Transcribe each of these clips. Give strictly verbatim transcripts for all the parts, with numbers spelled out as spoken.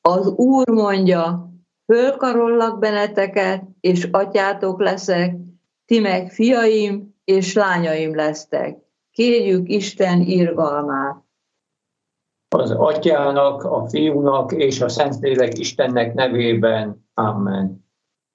Az Úr mondja, fölkarollak benneteket, és atyátok leszek, ti meg fiaim és lányaim lesztek. Kérjük Isten irgalmát. Az Atyának, a Fiúnak és a Szentlélek Istennek nevében. Amen.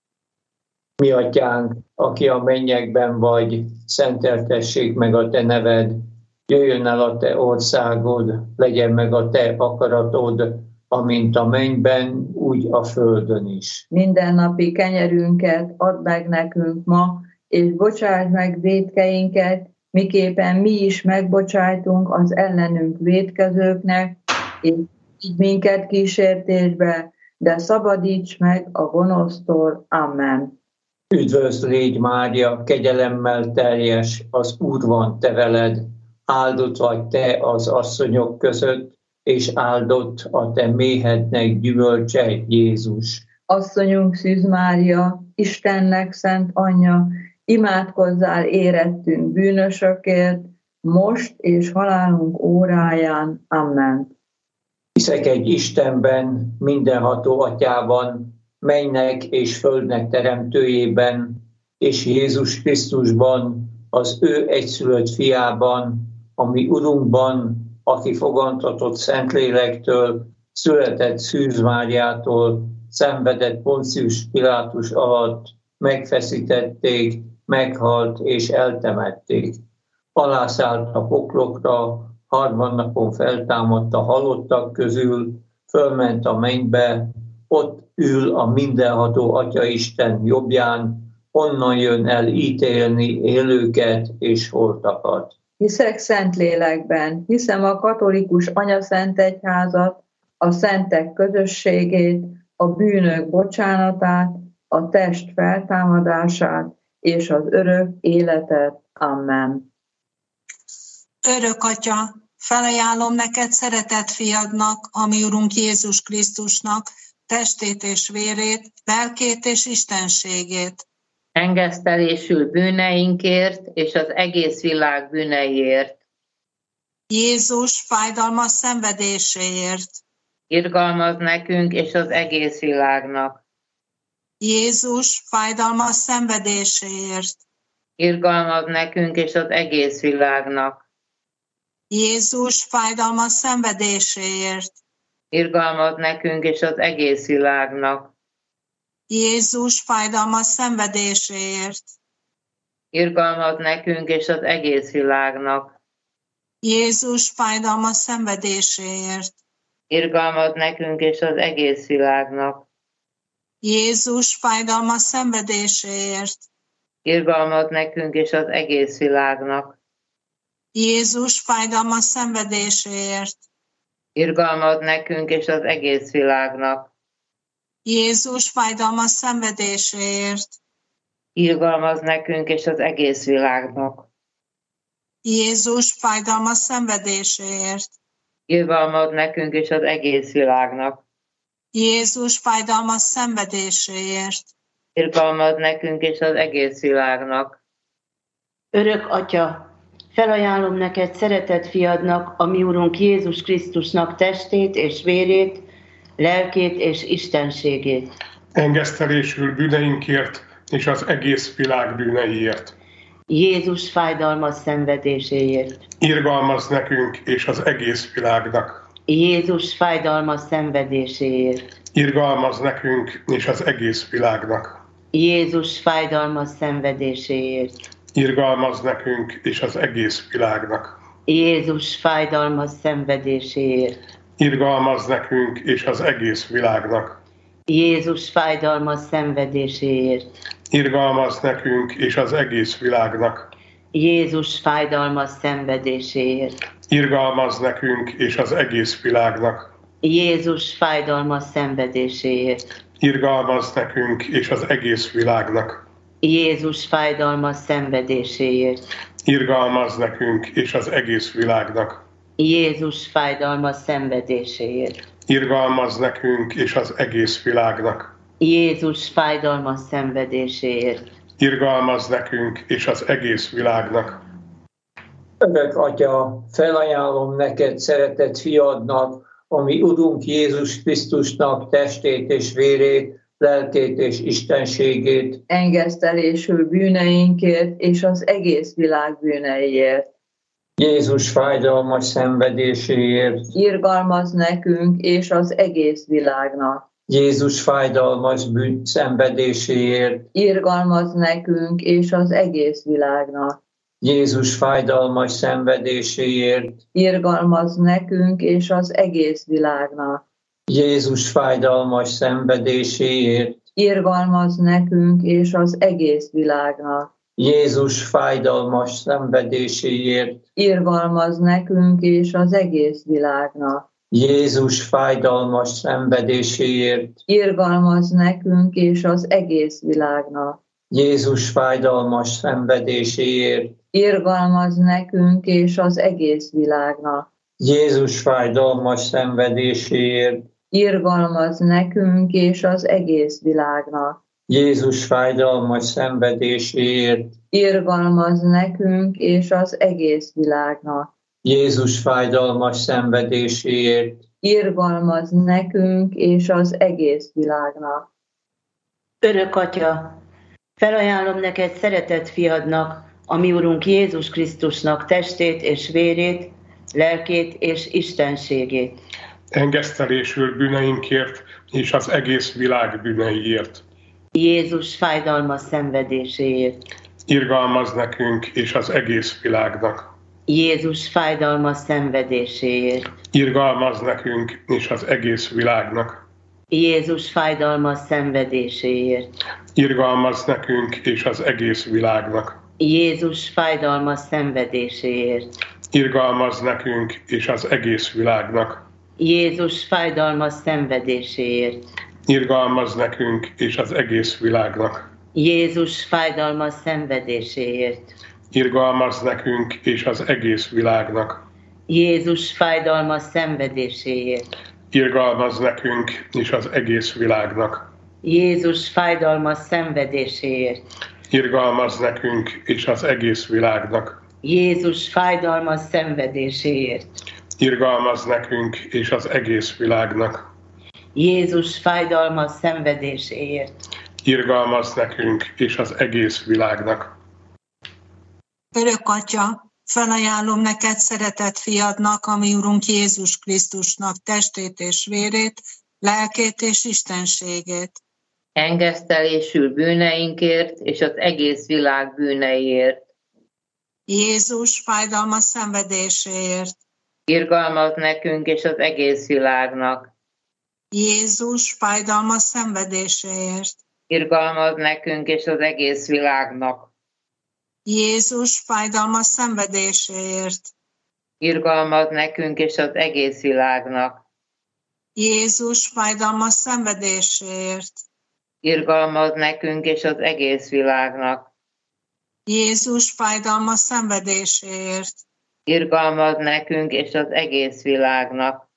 Mi Atyánk, aki a mennyekben vagy, szenteltessék meg a te neved, jöjjön el a te országod, legyen meg a te akaratod, amint a mennyben, úgy a földön is. Mindennapi kenyerünket add meg nekünk ma, és bocsásd meg vétkeinket, miképpen mi is megbocsájtunk az ellenünk vétkezőknek, és így minket kísértésbe, de szabadíts meg a gonosztól. Amen. Üdvözl légy Mária, kegyelemmel teljes, az Úr van te veled, áldott vagy te az asszonyok között, és áldott a te méhednek gyümölcse, Jézus. Asszonyunk Szűz Mária, Istennek szent anyja, imádkozzál érettünk bűnösökért, most és halálunk óráján. Amen. Hiszek egy Istenben, mindenható Atyában, mennynek és földnek teremtőjében, és Jézus Krisztusban, az ő egyszülött fiában, a mi Urunkban, aki fogantatott Szentlélektől, született Szűz Máriától, szenvedett Poncius Pilátus alatt, megfeszítették, meghalt és eltemették. Alászállt a poklokra, harmadnapon feltámadt a halottak közül, fölment a mennybe, ott ül a mindenható Atyaisten jobbján, onnan jön el ítélni élőket és holtakat. Hiszek Szentlélekben, hiszem a katolikus anyaszentegyházat, a szentek közösségét, a bűnök bocsánatát, a test feltámadását és az örök életet. Amen. Örök Atya, felajánlom neked szeretett fiadnak, a mi Urunk Jézus Krisztusnak, testét és vérét, lelkét és istenségét. Engesztelésül bűneinkért és az egész világ bűneiért. Jézus fájdalmas szenvedéséért. Irgalmaz nekünk és az egész világnak. Jézus fájdalmas szenvedéséért. Irgalmaz nekünk és az egész világnak. Jézus fájdalmas szenvedéséért. Irgalmaz nekünk és az egész világnak. Jézus fájdalmas szenvedéséért. Irgalmaz nekünk és az egész világnak. Jézus fájdalmas szenvedéséért. Irgalmaz nekünk és az egész világnak. Jézus fájdalmas szenvedéséért. Irgalmaz nekünk és az egész világnak. Jézus fájdalmas szenvedéséért. Irgalmaz nekünk és az egész világnak. Jézus fájdalmas szenvedéséért. Irgalmaz nekünk és az egész világnak. Jézus fájdalmas szenvedéséért. Irgalmaz nekünk és az egész világnak. Jézus fájdalmas szenvedéséért. Irgalmaz nekünk és az egész világnak. Örök Atya, felajánlom neked szeretett fiadnak, a mi Urunk Jézus Krisztusnak testét és vérét, lelkét és istenségét. Engesztelésül bűneinkért és az egész világ bűneiért. Jézus fájdalmas szenvedéséért. Irgalmaz nekünk és az egész világnak. Jézus fájdalmas szenvedéséért. Irgalmaz nekünk és az egész világnak. Jézus fájdalmas szenvedéséért. Irgalmaz nekünk és az egész világnak. Jézus fájdalmas szenvedéséért. Irgalmaz nekünk és az egész világnak. Jézus fájdalmas szenvedéséért. Irgalmaz nekünk és az egész világnak. Jézus fájdalmas szenvedéséért. Irgalmaz nekünk és az egész világnak. Jézus fájdalmas szenvedéséért. Irgalmaz nekünk és az egész világnak. Jézus fájdalmas szenvedéséért. Irgalmaz nekünk és az egész világnak. Jézus fájdalmas szenvedéséért. Irgalmaz nekünk és az egész világnak. Jézus fájdalmas szenvedéséért. Irgalmaz nekünk és az egész világnak. Örök Atya, felajánlom neked szeretett fiadnak, ami Urunk Jézus Krisztusnak testét és vérét, lelkét és istenségét, engesztelésül bűneinkért és az egész világ bűneiért. Jézus fájdalmas szenvedéséért, Irgalmaz nekünk és az egész világnak. Jézus fájdalmas bűn szenvedéséért, Irgalmaz nekünk és az egész világnak. Jézus fájdalmas szenvedéséért, Irgalmaz nekünk és az egész világnak. Jézus fájdalmas szenvedéséért, Irgalmaz nekünk és az egész világnak. Jézus fájdalmas szenvedéséért, Irgalmaz nekünk és az egész világnak. Jézus fájdalmas szenvedéséért, Irgalmaz nekünk és az egész világnak. Jézus fájdalmas szenvedéséért, Irgalmaz nekünk és az egész világnak. Jézus fájdalmas szenvedéséért, Irgalmaz nekünk és az egész világnak. Jézus fájdalmas szenvedéséért, Irgalmaz nekünk és az egész világnak. Jézus fájdalmas szenvedéséért, Irgalmaz nekünk és az egész világnak. Örök Atya, felajánlom neked szeretett fiadnak, a mi Urunk Jézus Krisztusnak testét és vérét, lelkét és istenségét. Engesztelésül bűneinkért és az egész világ bűneiért. Jézus fájdalmas szenvedéséért. Irgalmaz nekünk és az egész világnak. Jézus fájdalmas szenvedéséért. Irgalmaz nekünk és az egész világnak. Jézus fájdalmas szenvedéséért. Irgalmaz nekünk és az egész világnak. Jézus fájdalmas szenvedéséért. Irgalmaz nekünk és az egész világnak. Jézus fájdalmas szenvedéséért. Irgalmaz nekünk és az egész világnak. Jézus fájdalmas szenvedéséért. Irgalmaz nekünk és az egész világnak. Jézus fájdalmas szenvedéséért. Irgalmaz nekünk és az egész világnak. Jézus fájdalmas szenvedéséért. Irgalmaz nekünk és az egész világnak. Jézus fájdalmas szenvedéséért. Irgalmaz nekünk és az egész világnak. Jézus fájdalmas szenvedéséért. Irgalmaz nekünk és az egész világnak. Örök Atya, felajánlom neked szeretett fiadnak, a mi Urunk Jézus Krisztusnak testét és vérét, lelkét és istenségét. Engesztelésül bűneinkért és az egész világ bűneiért. Jézus fájdalmas szenvedéséért. Irgalmaz nekünk és az egész világnak. Jézus fájdalmas szenvedéséért. Irgalmaz nekünk és az egész világnak. Jézus fájdalmas szenvedéséért. Irgalmaz nekünk és az egész világnak. Jézus fájdalmas szenvedéséért. Irgalmaz nekünk és az egész világnak. Jézus fájdalmas szenvedéséért. Irgalmaz nekünk és az egész világnak.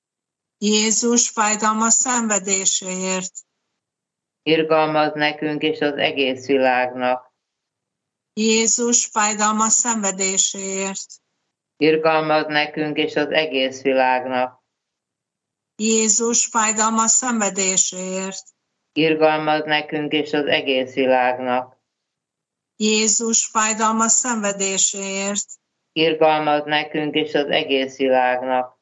Jézus fájdalmas szenvedéséért. Irgalmaz nekünk és az egész világnak. Jézus fájdalmas szenvedéséért. Irgalmaz nekünk és az egész világnak. Jézus fájdalmas szenvedéséért. Irgalmaz nekünk és az egész világnak. Jézus fájdalmas szenvedéséért. Irgalmaz nekünk és az egész világnak.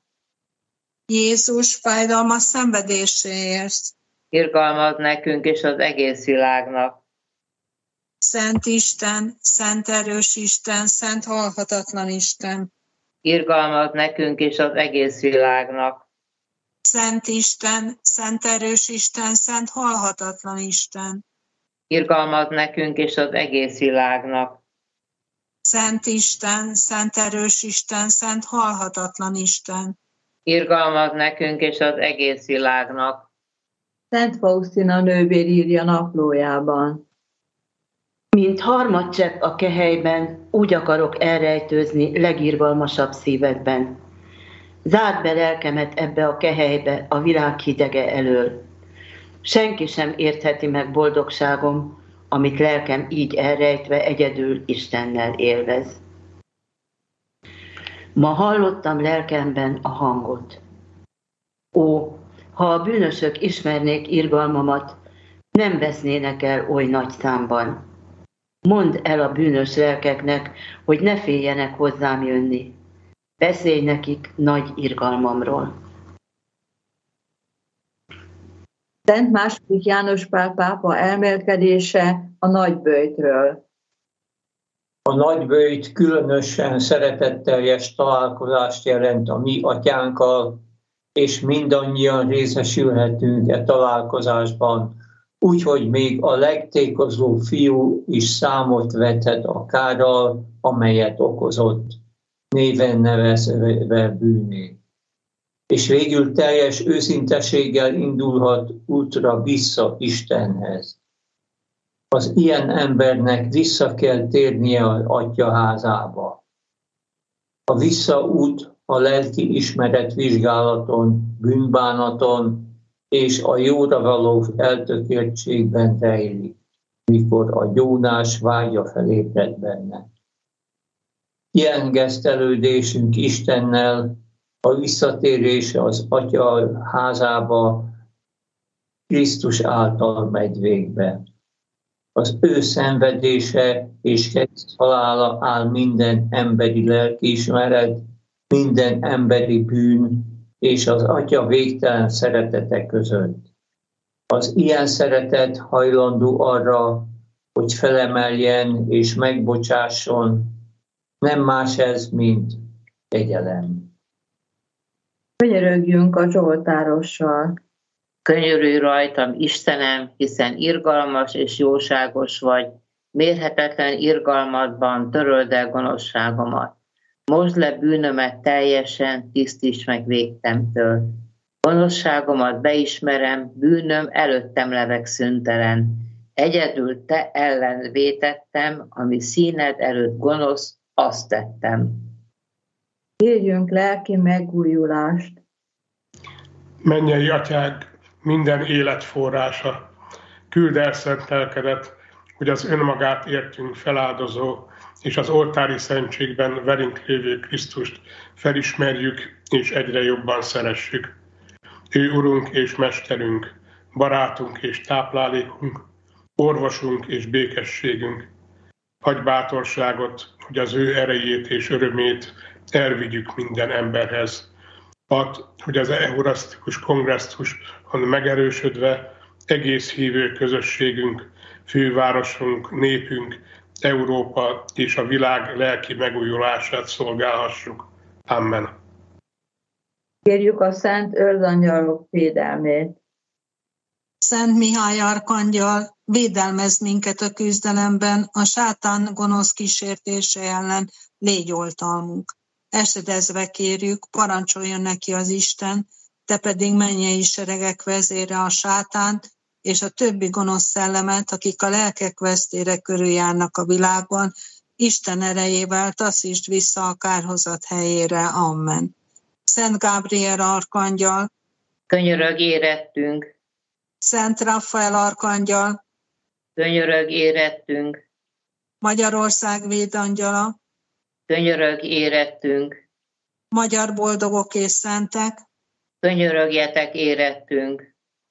Jézus fájdalmas szenvedéséért. Irgalmaz nekünk és az egész világnak. Szent Isten, szent erős Isten, szent halhatatlan Isten. Irgalmaz nekünk és az egész világnak. Szent Isten, szent erős Isten, szent halhatatlan Isten. Irgalmaz nekünk és az egész világnak. Szent Isten, szent erős Isten, szent halhatatlan Isten. Irgalmaz nekünk és az egész világnak. Szent Faustina nővér írja naplójában. Mint harmadcsepp a kehelyben, úgy akarok elrejtőzni legirgalmasabb szívedben. Zárd be lelkemet ebbe a kehelybe a világ hidege elől. Senki sem értheti meg boldogságom, amit lelkem így elrejtve egyedül Istennel élvez. Ma hallottam lelkemben a hangot. Ó, ha a bűnösök ismernék irgalmamat, nem vesznének el oly nagy számban. Mondd el a bűnös lelkeknek, hogy ne féljenek hozzám jönni. Beszélj nekik nagy irgalmamról. Szent második János Pál pápa elmélkedése a nagyböjtről. A nagyböjt különösen szeretetteljes találkozást jelent a mi atyánkkal, és mindannyian részesülhetünk e találkozásban, úgyhogy még a legtékozó fiú is számot vethet a kárral, amelyet okozott, néven nevezve bűné. És végül teljes őszintességgel indulhat útra vissza Istenhez. Az ilyen embernek vissza kell térnie az Atya házába. A visszaút a lelki ismeret vizsgálaton, bűnbánaton és a jóra való eltökéltségben rejlik, mikor a gyónás vágya felébred benne. Ilyen gesztelődésünk Istennel, a visszatérés az Atya házába Krisztus által megy végbe. Az ő szenvedése és kereszt halála áll minden emberi lelkiismeret, minden emberi bűn és az Atya végtelen szeretete között. Az ilyen szeretet hajlandó arra, hogy felemeljen és megbocsásson, nem más ez, mint kegyelem. Könyörögjünk a Zsoltárossal. Könyörülj rajtam, Istenem, hiszen irgalmas és jóságos vagy, mérhetetlen irgalmadban töröld el gonoszságomat. Mosd le bűnömet teljesen, tisztíts meg végtemtől. Gonoszságomat beismerem, bűnöm előttem leveg szüntelen. Egyedül te ellen vétettem, ami színed előtt gonosz, azt tettem. Kérjünk lelki megújulást. Mennyei Atyánk, minden élet forrása, küld el szent lelkedet, hogy az önmagát értünk feláldozó és az oltári szentségben velünk lévő Krisztust felismerjük és egyre jobban szeressük. Ő Urunk és Mesterünk, barátunk és táplálékunk, orvosunk és békességünk. Adj bátorságot, hogy az ő erejét és örömét elvigyük minden emberhez. Add, hogy az eurasztikus kongresszuson megerősödve egész hívő közösségünk, fővárosunk, népünk, Európa és a világ lelki megújulását szolgálhassuk. Amen. Kérjük a szent őrzangyalok védelmét. Szent Mihály arkangyal, védelmezd minket a küzdelemben, a sátán gonosz kísértése ellen, légy oltalmunk. Esedezve kérjük, parancsoljon neki az Isten, te pedig mennyei seregek vezére a sátánt, és a többi gonosz szellemet, akik a lelkek vesztére körüljárnak a világban, Isten erejével taszítsd vissza a kárhozat helyére. Amen. Szent Gábriel arkangyal, Könyörög érettünk, Szent Rafael arkangyal, könyörög érettünk, Magyarország védangyala, könyörög érettünk, magyar boldogok és szentek, könyörögjetek érettünk.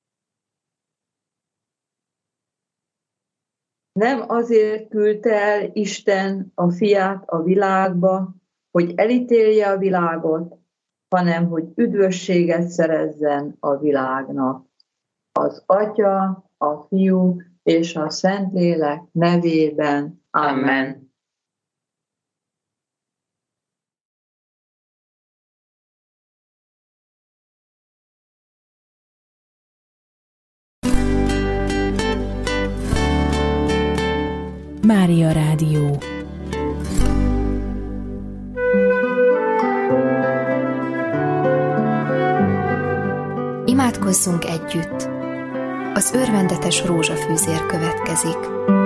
Nem azért küldte el Isten a fiát a világba, hogy elítélje a világot, hanem hogy üdvösséget szerezzen a világnak. Az Atya, a Fiú és a Szentlélek nevében. Amen. Amen. Mária Rádió. Imádkozzunk együtt. Az örvendetes rózsafűzér következik.